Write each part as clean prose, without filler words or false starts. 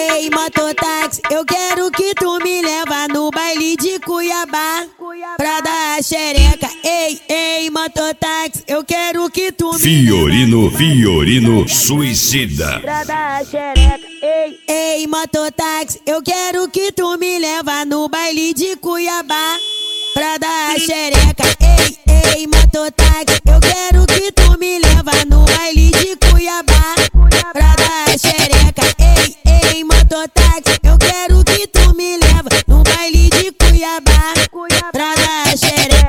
ei, mototáxi, eu quero que tu me leva no baile de Cuiabá pra dar a xereca. Ei, mototáxi, eu quero que tu me Fiorino Suicida. pra dar a xereca. Ei, mototáxi, eu quero que tu me leva no baile de Cuiabá pra dar a xereca. Ei, mototáxi, eu quero que tu me leva no baile de Cuiabá pra dar a xereca. Ei, mototáxi, eu quero que tu me leva no baile de Cuiabá pra dar a xereca.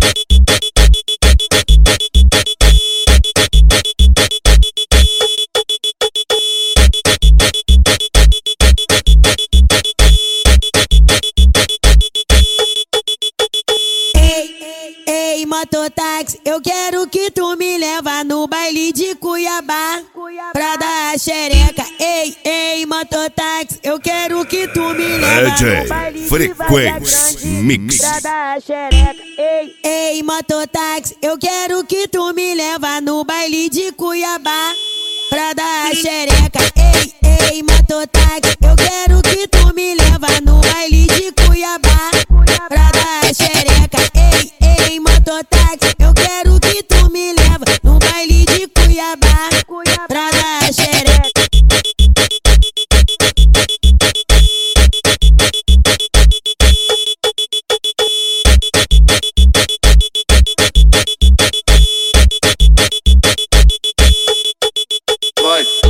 Ei, mototáxi, eu quero que tu me leva no baile de Cuiabá pra dar a xereca. Ei, mototáxi, eu quero que tu me leva no baile de Frequência Mix. pra dar a xereca. Ei, mototáxi, eu quero que tu me leva no baile de Cuiabá pra dar a xereca.